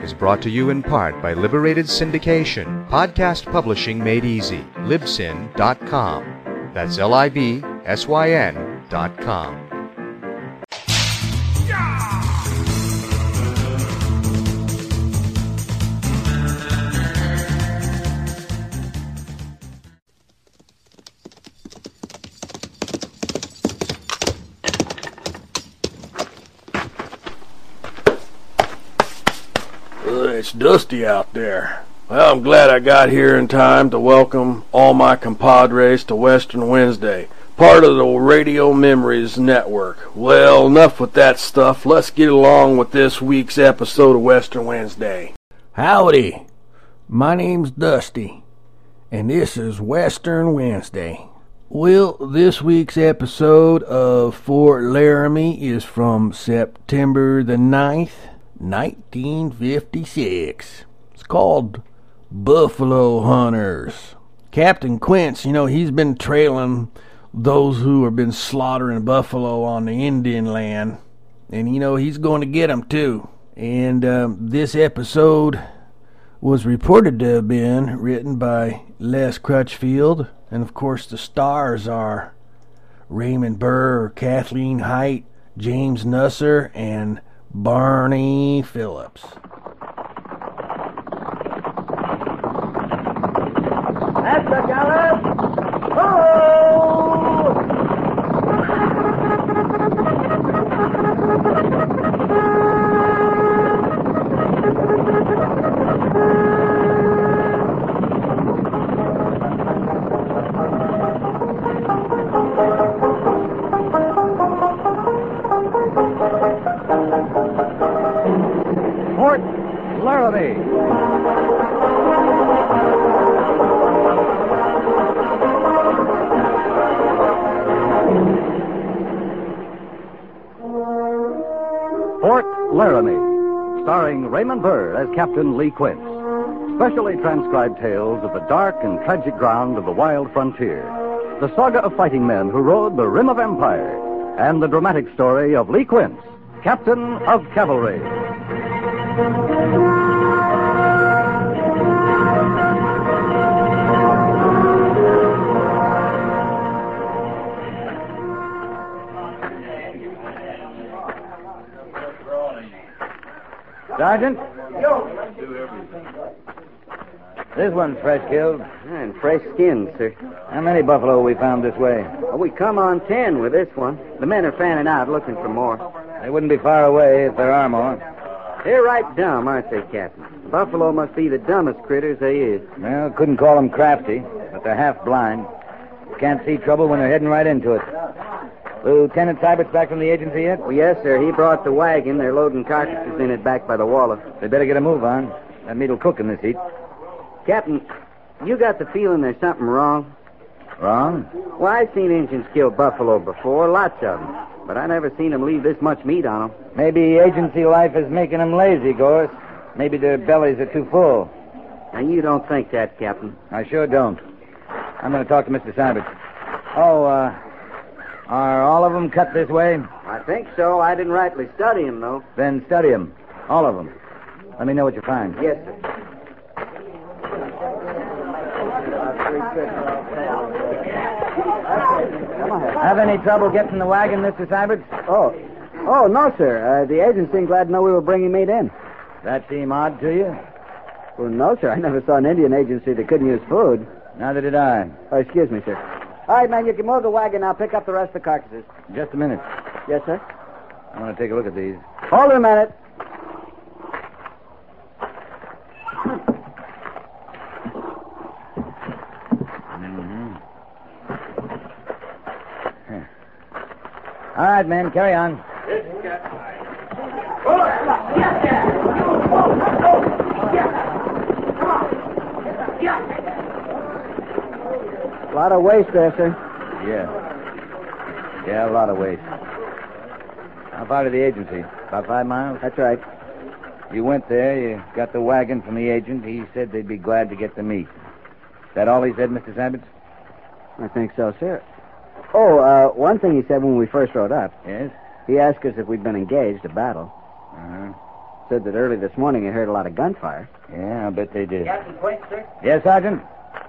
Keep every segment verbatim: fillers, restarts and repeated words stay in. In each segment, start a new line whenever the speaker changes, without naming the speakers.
is brought to you in part by Liberated Syndication, podcast publishing made easy, libsyn dot com. That's L I B S Y N dot com.
It's dusty out there. Well, I'm glad I got here in time to welcome all my compadres to Western Wednesday, part of the Radio Memories Network. Well, enough with that stuff. Let's get along with this week's episode of Western Wednesday.
Howdy. My name's Dusty, and this is Western Wednesday. Well, this week's episode of Fort Laramie is from September the ninth, nineteen fifty-six. It's called Buffalo Hunters. Captain Quince, you know, he's been trailing those who have been slaughtering buffalo on the Indian land. And, you know, he's going to get them, too. And um, this episode was reported to have been written by Les Crutchfield. And, of course, the stars are Raymond Burr, Kathleen Height, James Nusser, and Barney Phillips.
That's the gallows! Oh!
Fort Laramie. Fort Laramie, starring Raymond Burr as Captain Lee Quince. Specially transcribed tales of the dark and tragic ground of the wild frontier. The saga of fighting men who rode the rim of empire. And the dramatic story of Lee Quince, Captain of Cavalry.
Sergeant? This one's fresh killed.
And fresh skins, sir.
How many buffalo we found this way?
Well, we come on ten with this one. The men are fanning out looking for more.
They wouldn't be far away if there are more.
They're right dumb, aren't they, Captain? Buffalo must be the dumbest critters they is.
Well, couldn't call them crafty, but they're half blind. Can't see trouble when they're heading right into it. Lieutenant Sybert's back from the agency yet?
Well, yes, sir. He brought the wagon. They're loading carcasses in it back by the Wallace.
They better get a move on. That meat'll cook in this heat.
Captain, you got the feeling there's something wrong?
Wrong?
Well, I've seen Injuns kill buffalo before, lots of them. But I never seen them leave this much meat on them.
Maybe agency life is making them lazy, Gorse. Maybe their bellies are too full.
Now, you don't think that, Captain.
I sure don't. I'm going to talk to Mister Sybert. Oh, uh, are all of them cut this way?
I think so. I didn't rightly study them, though.
Then study them. All of them. Let me know what you find.
Yes, sir.
Have any trouble getting the wagon, Mister Sybert?
Oh. Oh, no, sir. Uh, the agent seemed glad to know we were bringing meat in.
That seem odd to you?
Well, no, sir. I never saw an Indian agency that couldn't use food.
Neither did I.
Oh, excuse me, sir. All right, man, you can move the wagon now. Pick up the rest of the carcasses.
Just a minute.
Yes, sir?
I want to take a look at these.
Hold it a minute.
Mm-hmm. All right, men, carry on.
A lot of waste there, sir.
Yeah. Yeah, a lot of waste. How far to the agency? About five miles?
That's right.
You went there, you got the wagon from the agent. He said they'd be glad to get the meat. Is that all he said, Mister Sybert?
I think so, sir. Oh, uh, one thing he said when we first rode up.
Yes?
He asked us if we'd been engaged, a battle.
Uh-huh.
said that early this morning they heard a lot of gunfire.
Yeah, I bet they did.
Captain Quint, sir?
Yes, Sergeant?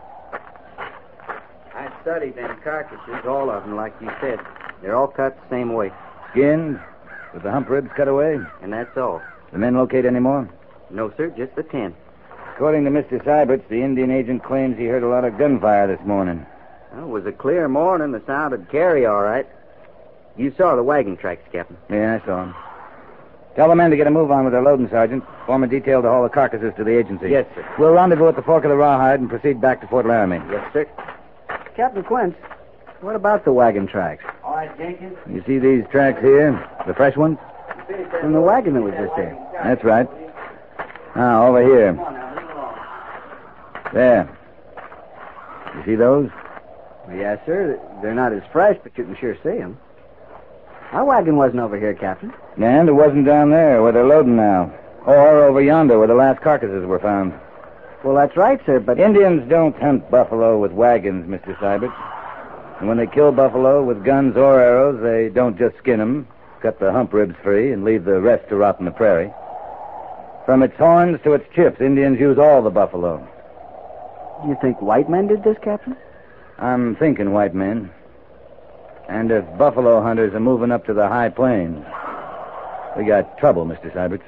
I studied them carcasses, all of them, like you said. They're all cut the same way.
Skinned, with the hump ribs cut away.
And that's all.
The men locate any more?
No, sir, just the ten.
According to Mister Syberts, the Indian agent claims he heard a lot of gunfire this morning.
Well, it was a clear morning. The sound would carry all right. You saw the wagon tracks, Captain.
Yeah, I saw him. Tell the men to get a move on with their loading, Sergeant. Form a detail to haul the carcasses to the agency.
Yes, sir.
We'll rendezvous at the fork of the Rawhide and proceed back to Fort Laramie.
Yes, sir. Captain Quint, what about the wagon tracks?
All right, Jenkins. You see these tracks here? The fresh ones?
From the wagon that was just there.
That's right. Now, over here. There. You see those?
Yes, sir. They're not as fresh, but you can sure see them. Our wagon wasn't over here, Captain.
And it wasn't down there where they're loading now. Or over yonder where the last carcasses were found.
Well, that's right, sir, but...
Indians don't hunt buffalo with wagons, Mister Syberts. And when they kill buffalo with guns or arrows, they don't just skin them, cut the hump ribs free, and leave the rest to rot in the prairie. From its horns to its chips, Indians use all the buffalo.
You think white men did this, Captain?
I'm thinking white men. And if buffalo hunters are moving up to the high plains, we got trouble, Mister Syberts.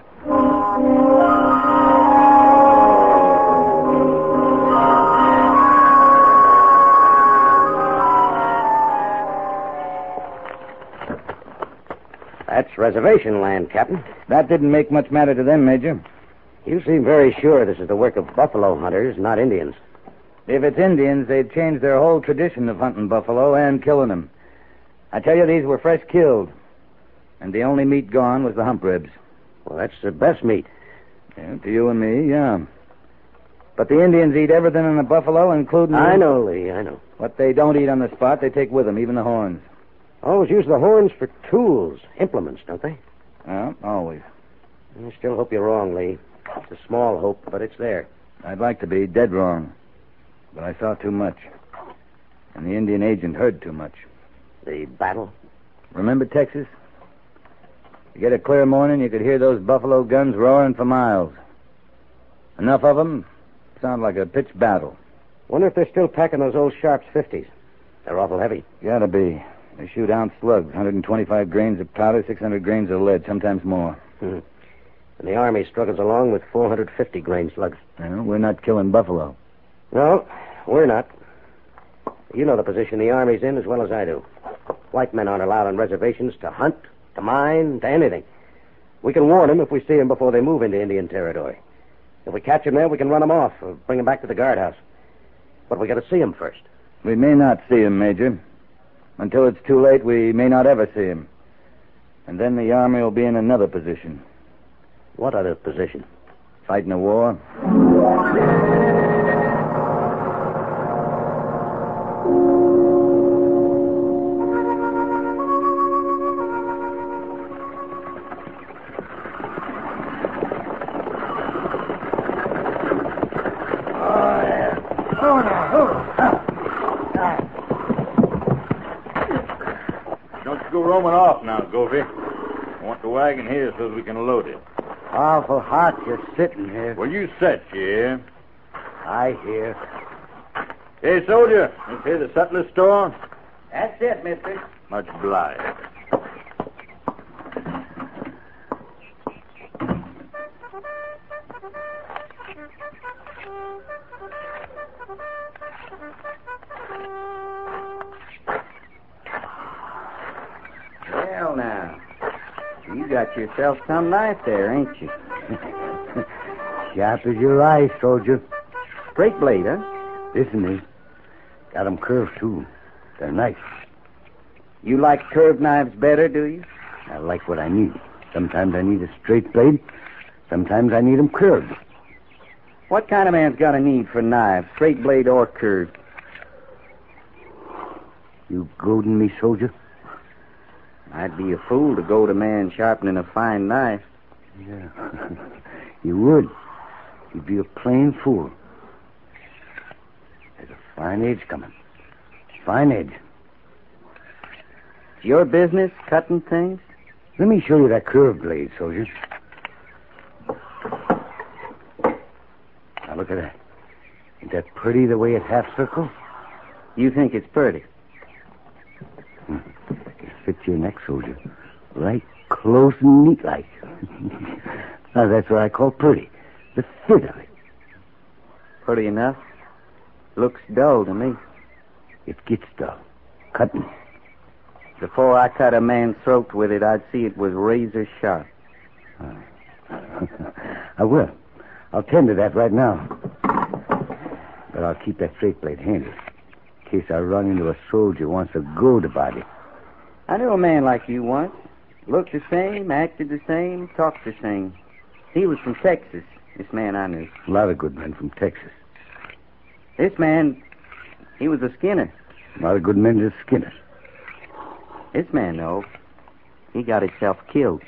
That's reservation land, Captain.
That didn't make much matter to them, Major.
You seem very sure this is the work of buffalo hunters, not Indians.
If it's Indians, they'd change their whole tradition of hunting buffalo and killing them. I tell you, these were fresh killed. And the only meat gone was the hump ribs.
Well, that's the best meat.
Yeah, to you and me, yeah. But the Indians eat everything in the buffalo, including...
I know, Lee, I know.
What they don't eat on the spot, they take with them, even the horns.
Always use the horns for tools, implements, don't they?
Yeah, always.
I still hope you're wrong, Lee. It's a small hope, but it's there.
I'd like to be dead wrong. But I saw too much. And the Indian agent heard too much.
The battle?
Remember Texas? You get a clear morning, you could hear those buffalo guns roaring for miles. Enough of them sound like a pitched battle.
Wonder if they're still packing those old Sharps fifties. They're awful heavy.
Gotta be. They shoot ounce slugs, one hundred twenty-five grains of powder, six hundred grains of lead, sometimes more.
Hmm. And the Army struggles along with four hundred fifty grain slugs.
Well, we're not killing buffalo.
No, we're not. You know the position the Army's in as well as I do. White men aren't allowed on reservations to hunt, to mine, to anything. We can warn them if we see them before they move into Indian territory. If we catch them there, we can run them off or bring them back to the guardhouse. But we got to see them first.
We may not see him, Major. Until it's too late, we may not ever see him. And then the Army will be in another position.
What other position?
Fighting a war.
Roaming off now, Govey. I want the wagon here so we can load it.
Awful hot just sitting here.
Well, you sit, you hear?
I hear.
Hey, soldier, this here the sutler's store?
That's it, mister.
Much obliged.
Well, now, you got yourself some knife there, ain't you?
Sharp as your eye, soldier.
Straight blade, huh?
Listen, me. Got 'em curved, too. They're nice.
You like curved knives better, do you?
I like what I need. Sometimes I need a straight blade. Sometimes I need 'em curved.
What kind of man's got a need for knives, straight blade or curved?
You goading me, soldier?
I'd be a fool to goad a man sharpening a fine knife.
Yeah. You would. You'd be a plain fool. There's a fine edge coming. Fine edge.
It's your business, cutting things?
Let me show you that curved blade, soldier. look at that. Ain't that pretty the way it half circles?
You think it's pretty?
Hmm. It fits your neck, soldier. Right close and neat like. Now, that's what I call pretty. The fit of it.
Pretty enough. Looks dull to me.
It gets dull. Cutting.
Before I cut a man's throat with it, I'd see it was razor sharp.
I will. I'll tend to that right now. But I'll keep that straight blade handy in case I run into a soldier who wants to go to body.
I knew a man like you once. Looked the same, acted the same, talked the same. He was from Texas, this man I knew.
A lot of good men from Texas.
This man, he was a skinner.
A lot of good men just skinners.
This man, though, he got himself killed.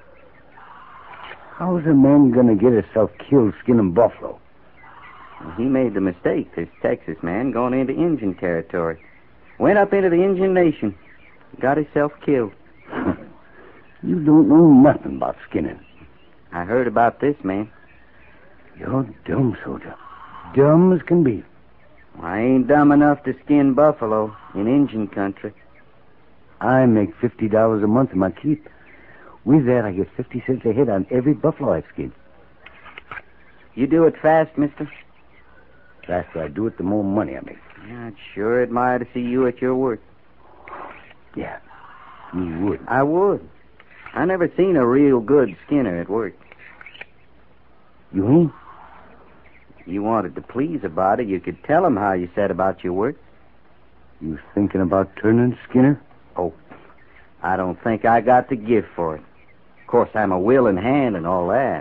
How's a man going to get himself killed skinning buffalo?
He made the mistake, this Texas man, going into Indian territory. Went up into the Indian Nation. Got himself killed.
You don't know nothing about skinning.
I heard about this man.
You're dumb, soldier. Dumb as can be.
I ain't dumb enough to skin buffalo in Indian country.
I make fifty dollars a month in my keep. With that, I get fifty cents a head on every buffalo I skin.
You do it fast, mister?
The faster I do it, the more money I make.
Yeah, I'd sure admire to see you at your work.
Yeah, you would.
I would. I never seen a real good skinner at work.
You ain't?
You wanted to please a body, you could tell him how you said about your work.
You thinking about turning skinner?
Oh, I don't think I got the gift for it. Of course, I'm a willing hand and all that.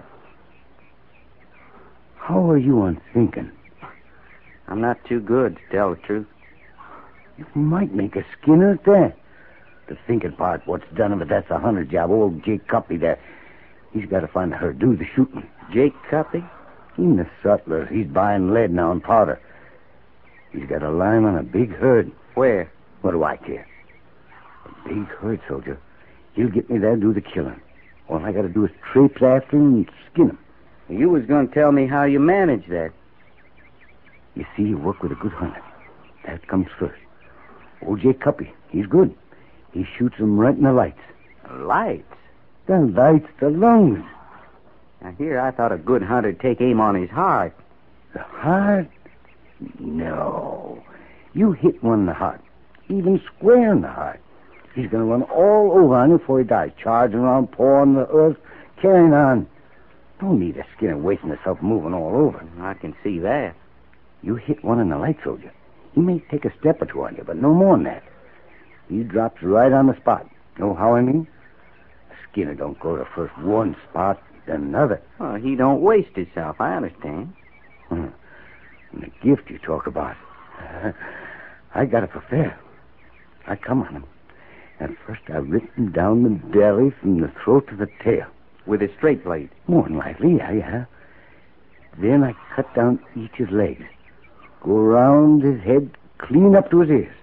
How are you on thinking?
I'm not too good, to tell the truth.
You might make a skinner at that. The thinking part, what's done of it, that's a hunter job. Old Jake Cuppy there. He's got to find her do the shooting.
Jake Cuppy?
He's the sutler. He's buying lead now and powder. He's got a line on a big herd.
Where?
What do I care? A big herd, soldier. He'll get me there and do the killing. All I got to do is traipse after him and skin him.
You was going to tell me how you manage that.
You see, you work with a good hunter. That comes first. Old Jake Cuppy, he's good. He shoots them right in the lights.
Lights?
The lights, the lungs.
Now, here I thought a good hunter'd take aim on his heart.
The heart? No. You hit one in the heart, even square in the heart. He's going to run all over on you before he dies, charging around, pawing the earth, carrying on. Don't need a skinner wasting himself moving all over.
I can see that.
You hit one in the light, soldier. He may take a step or two on you, but no more than that. He drops right on the spot. Know how I mean? A skinner don't go to first one spot, then another.
Well, he don't waste himself, I understand.
Hmm. And the gift you talk about. Uh, I got it for fair. I come on him. And first I rip him down the belly from the throat to the tail.
With a straight blade?
More than likely, yeah, yeah. Then I cut down each his legs. Go around his head, clean up to his ears.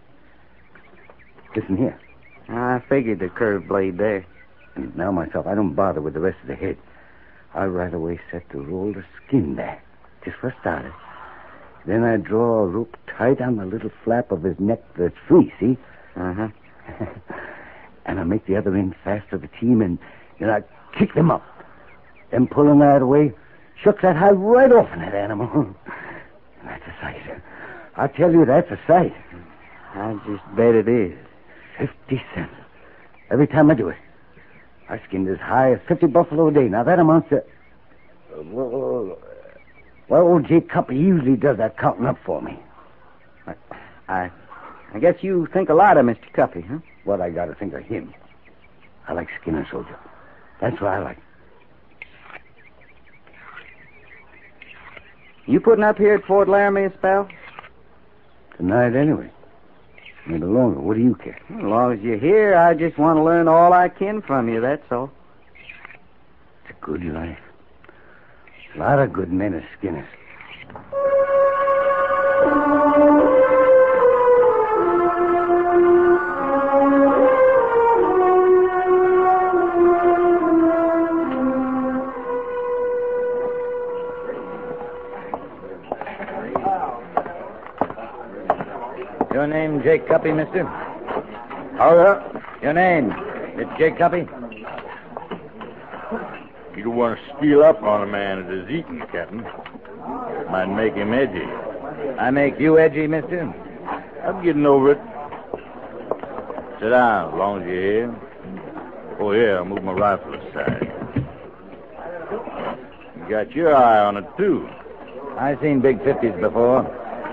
Listen here.
I figured the curved blade there.
And now myself, I don't bother with the rest of the head. I right away set to roll the skin back, just for starters. Then I draw a rope tight on the little flap of his neck that's free, see?
Uh-huh.
And I make the other end fast to the team, and then I kick them up. Then pulling that away, shook that hide right off in that animal. That's a sight. I tell you, that's a sight.
I just bet it is.
Fifty cents. Every time I do it. I skinned as high as fifty buffalo a day. Now, that amounts to... Uh, well, well, old Jake Cuppy usually does that counting up for me.
I, I I guess you think a lot of Mister Cuppy, huh?
What I got to think of him. I like skinning, soldier. That's what I like.
You putting up here at Fort Laramie a spell?
Tonight, anyway. Maybe longer. What do you care?
As long as you're here, I just want to learn all I can from you, that's all.
It's a good life. A lot of good men are skinners. Your name Jake Cuppy, mister?
Oh, yeah?
Your name? It's Jake Cuppy?
You don't want to steal up on a man that is eating, Captain. Might make him edgy.
I make you edgy, mister?
I'm getting over it. Sit down as long as you're here. Oh, yeah, I'll move my rifle aside. You got your eye on it, too.
I've seen big fifties before.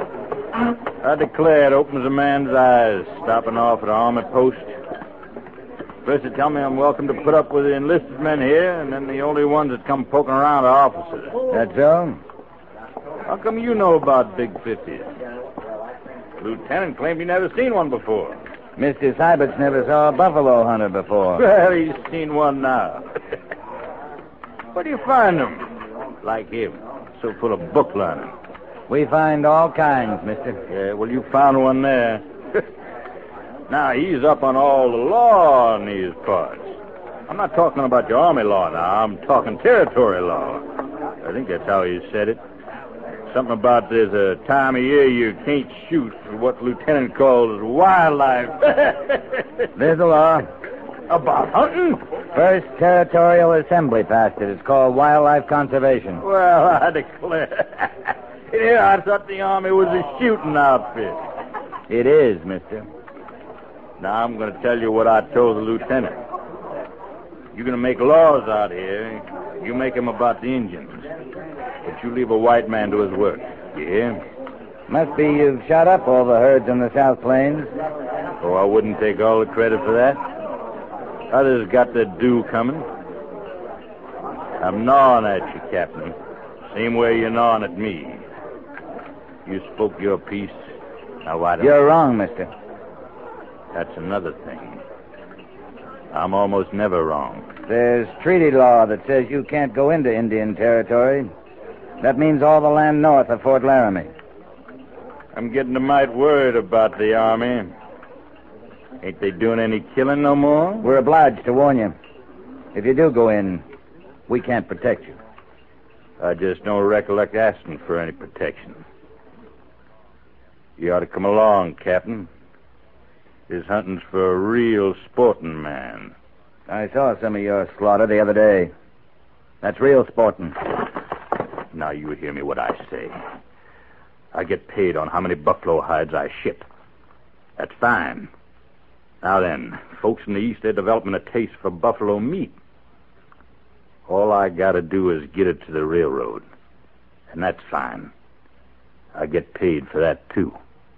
I declare it opens a man's eyes, stopping off at an army post. First they tell me I'm welcome to put up with the enlisted men here, and then the only ones that come poking around are officers.
That's so?
How come you know about big fifties? The lieutenant claimed he never seen one before.
Mister Sybert's never saw a buffalo hunter before.
Well, he's seen one now. Where do you find them? Like him, so full of book learning.
We find all kinds, mister.
Yeah, well, you found one there. Now, he's up on all the law in these parts. I'm not talking about your army law now. I'm talking territory law. I think that's how he said it. Something about there's a time of year you can't shoot for what the lieutenant calls wildlife.
There's a law.
About hunting?
First Territorial Assembly passed it. It's called Wildlife Conservation.
Well, I declare. Here, I thought the Army was a shooting outfit.
It is, mister.
Now, I'm going to tell you what I told the lieutenant. You're going to make laws out here. You make them about the Indians. But you leave a white man to his work. You hear?
Must be you've shot up all the herds in the South Plains.
Oh, I wouldn't take all the credit for that. Others got their due coming. I'm gnawing at you, Captain. Same way you're gnawing at me. You spoke your piece. Now, why don't
You're wrong, mister.
That's another thing. I'm almost never wrong.
There's treaty law that says you can't go into Indian territory. That means all the land north of Fort Laramie.
I'm getting a mite worried about the Army. Ain't they doing any killing no more?
We're obliged to warn you. If you do go in, we can't protect you.
I just don't recollect asking for any protection. You ought to come along, Captain. This hunting's for a real sporting man.
I saw some of your slaughter the other day. That's real sporting.
Now you hear me what I say. I get paid on how many buffalo hides I ship. That's fine. Now then, folks in the East, they're developing a taste for buffalo meat. All I gotta do is get it to the railroad. And that's fine. I get paid for that, too.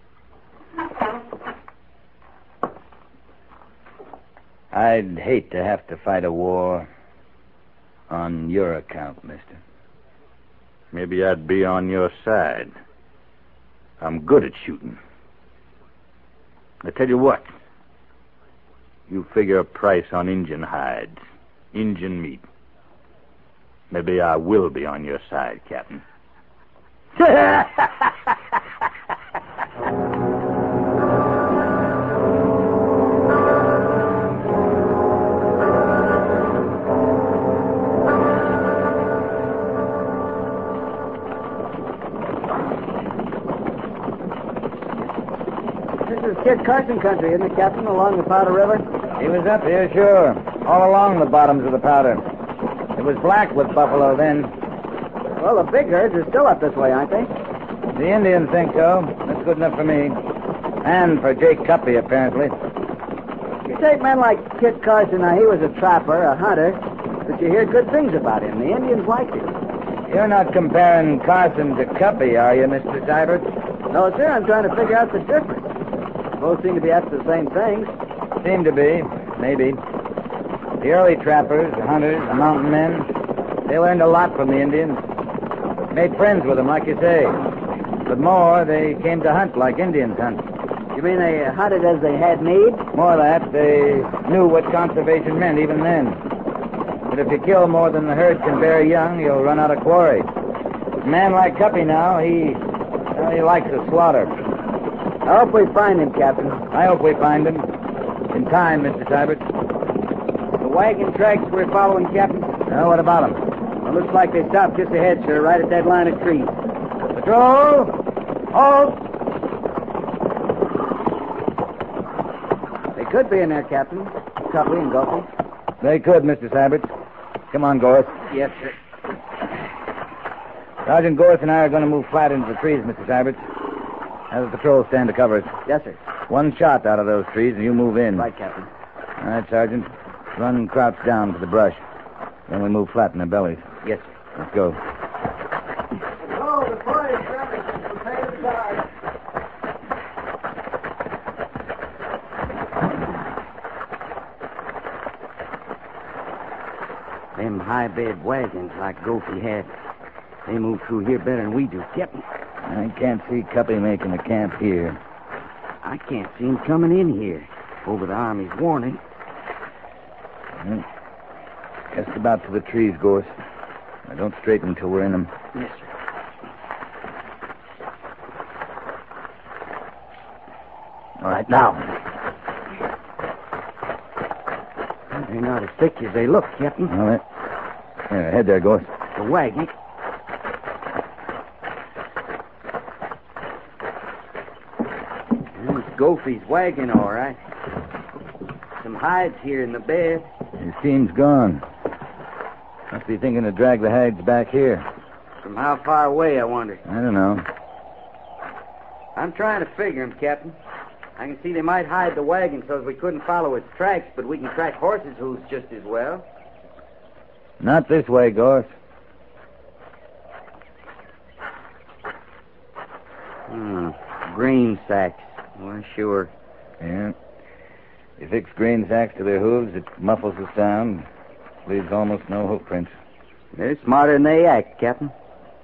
I'd hate to have to fight a war on your account, mister.
Maybe I'd be on your side. I'm good at shooting. I tell you what. You figure a price on Injun hides, Injun meat. Maybe I will be on your side, Captain.
This is Kit Carson country, isn't it, Captain, along the Powder River?
He was up here, sure. All along the bottoms of the Powder. It was black with buffalo then.
Well, the big herds are still up this way, aren't they?
The Indians think so. That's good enough for me. And for Jake Cuppy, apparently.
You take men like Kit Carson, now he was a trapper, a hunter, but you hear good things about him. The Indians liked him.
You're not comparing Carson to Cuppy, are you, Mister Seibert?
No, sir, I'm trying to figure out the difference. Both seem to be after the same things.
Seem to be, maybe. The early trappers, the hunters, the mountain men, they learned a lot from the Indians. Made friends with them, like you say. But more, they came to hunt like Indians hunt.
You mean they hunted as they had need?
More of that, they knew what conservation meant even then. But if you kill more than the herd can bear young, you'll run out of quarry. A man like Cuppy now, he, well, he likes the slaughter.
I hope we find him, Captain.
I hope we find him. In time, Mister Seibert.
The wagon tracks we're following, Captain?
Now, what about them?
Well, looks like they stopped just ahead, sir, right at that line of trees.
Patrol! Halt!
could be in there, Captain. Tuffy and Goffy.
They could, Mister Sybert. Come on, Gorse.
Yes, sir.
Sergeant Gorse and I are going to move flat into the trees, Mister Sybert. Have the patrol stand to cover us.
Yes, sir.
One shot out of those trees and you move in.
Right, Captain.
All right, Sergeant. Run crouch down to the brush. Then we move flat in their bellies.
Yes, sir.
Let's go.
Oh, the boys, prepare to charge.
Them high-bed wagons like Gophie had, they move through here better than we do, Captain.
I can't see Cuppy making a camp here.
I can't see him coming in here over the Army's warning.
Well, just about to the trees, Gorse. Now, don't straighten until we're in them.
Yes, sir.
All right, now.
They're not as thick as they look, Captain.
All right. There, ahead there, Gorse.
The wagon. There's Gophie's wagon, all right. Some hides here in the bed.
His team's gone. Must be thinking to drag the hides back here.
From how far away, I wonder?
I don't know.
I'm trying to figure him, Captain. I can see they might hide the wagon so we couldn't follow its tracks, but we can track horses' hooves just as well.
Not this way, Gorse.
Hmm. Grain sacks. Well, sure.
Yeah. You fix grain sacks to their hooves, it muffles the sound, leaves almost no hoof prints.
They're smarter than they act, Captain.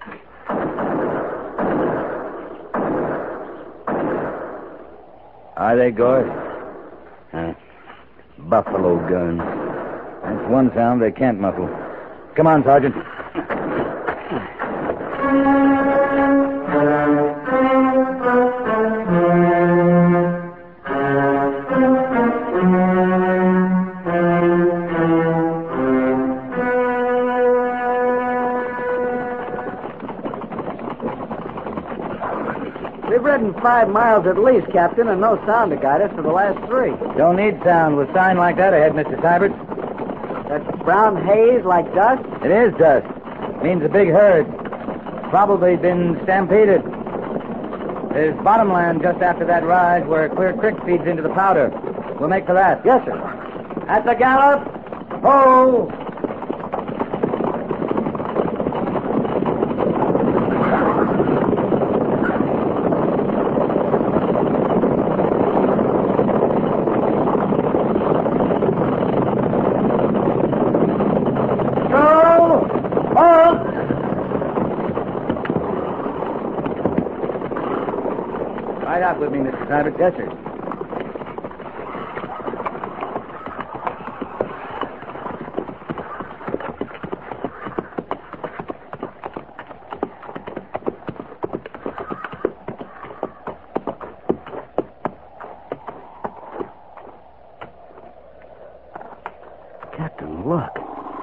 Are they, Gorse?
Uh, buffalo guns.
That's one sound they can't muffle. Come on, Sergeant.
We've ridden five miles at least, Captain, and no sound to guide us for the last three.
Don't need sound with sign like that ahead, Mister Sybert.
That brown haze like dust?
It is dust. Means a big herd. Probably been stampeded. There's bottomland just after that rise where Clear Creek feeds into the Powder. We'll make for that.
Yes, sir.
At the gallop. Ho! Ride out with me, Mister Sybert. Yes, sir.
Captain, look.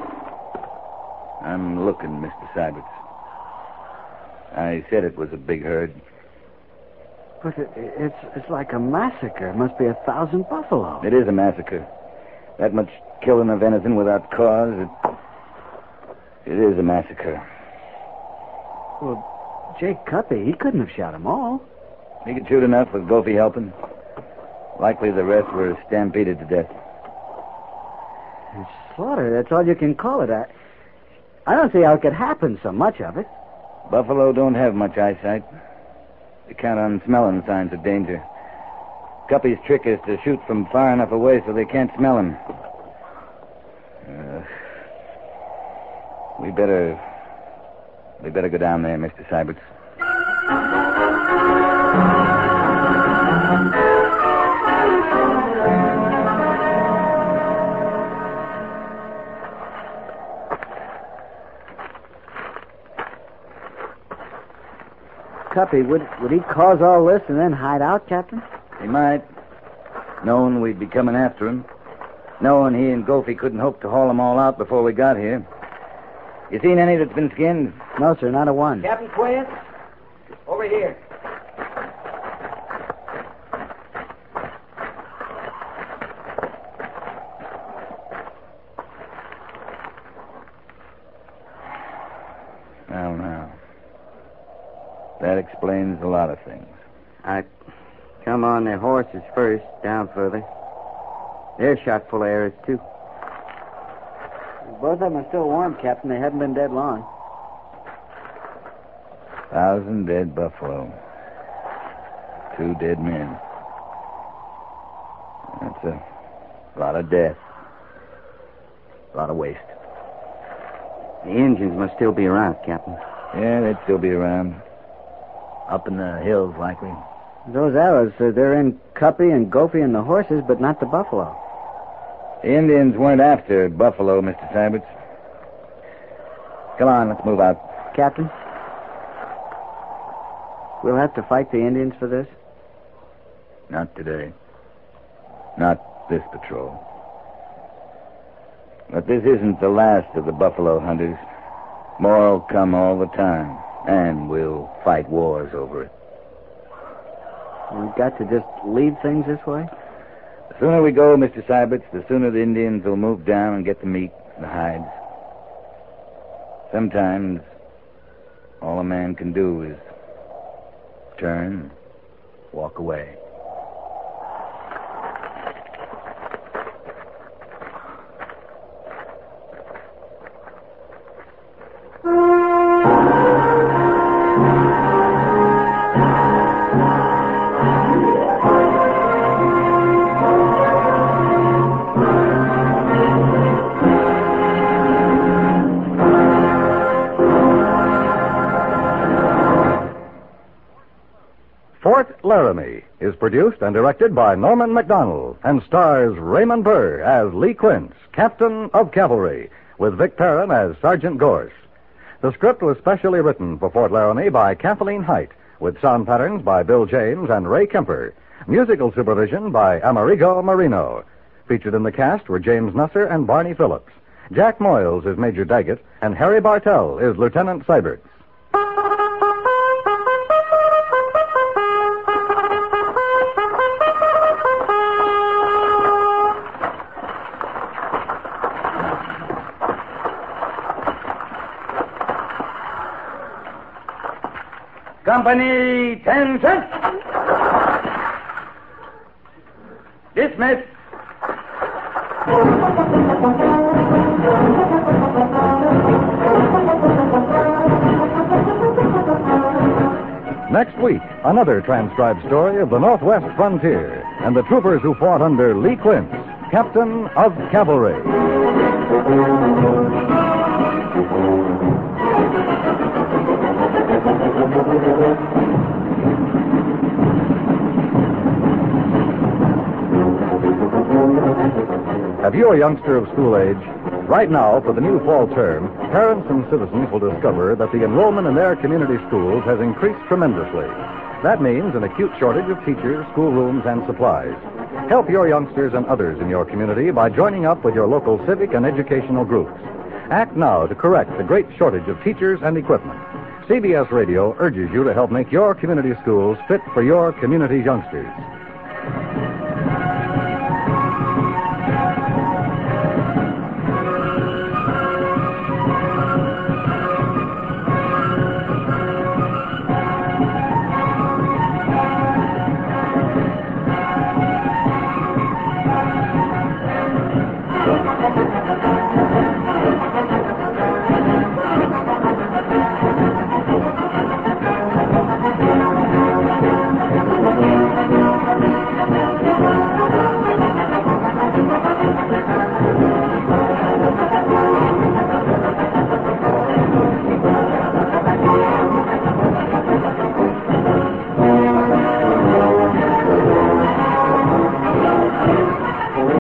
I'm looking, Mister Sybert. I said it was a big herd.
But it, it's it's like a massacre. It must be a thousand buffalo.
It is a massacre. That much killing of venison without cause, it, it is a massacre.
Well, Jake Cuppy, he couldn't have shot them all.
He could shoot enough with Gophie helping. Likely the rest were stampeded to death.
It's slaughter, that's all you can call it. I, I don't see how it could happen, so much of it.
Buffalo don't have much eyesight. They count on smelling signs of danger. Cuppy's trick is to shoot from far enough away so they can't smell him. Uh, we better... We better go down there, Mister Sybert.
Cuppy, would, would he cause all this and then hide out, Captain?
He might. Knowing we'd be coming after him. Knowing he and Gophie couldn't hope to haul them all out before we got here. You seen any that's been skinned?
No, sir, not a one.
Captain Quint, over here.
That explains a lot of things.
I come on their horses first, down further. They're shot full of arrows, too.
Both of them are still warm, Captain. They haven't been dead long.
Thousand dead buffalo. Two dead men. That's a lot of death. A lot of waste.
The Indians must still be around, Captain.
Yeah, they'd still be around. Up in the hills, likely.
Those arrows, uh, they're in Cuppy and Gophie and the horses, but not the buffalo.
The Indians weren't after buffalo, Mister Syberts. Come on, let's move out.
Captain? We'll have to fight the Indians for this?
Not today. Not this patrol. But this isn't the last of the buffalo hunters. More will come all the time, and we'll fight wars over it.
We've got to just leave things this way?
The sooner we go, Mister Syberts, the sooner the Indians will move down and get the meat, the hides. Sometimes all a man can do is turn, walk away.
Fort Laramie is produced and directed by Norman Macdonald and stars Raymond Burr as Lee Quince, Captain of Cavalry, with Vic Perrin as Sergeant Gorse. The script was specially written for Fort Laramie by Kathleen Height, with sound patterns by Bill James and Ray Kemper. Musical supervision by Amerigo Marino. Featured in the cast were James Nusser and Barney Phillips. Jack Moyles is Major Daggett, and Harry Bartell is Lieutenant Syberts.
Company, attention. Dismiss.
Next week, another transcribed story of the Northwest frontier and the troopers who fought under Lee Quince, Captain of Cavalry. Have you a youngster of school age? Right now, for the new fall term, parents and citizens will discover that the enrollment in their community schools has increased tremendously. That means an acute shortage of teachers, schoolrooms, and supplies. Help your youngsters and others in your community by joining up with your local civic and educational groups. Act now to correct the great shortage of teachers and equipment. C B S Radio urges you to help make your community schools fit for your community's youngsters.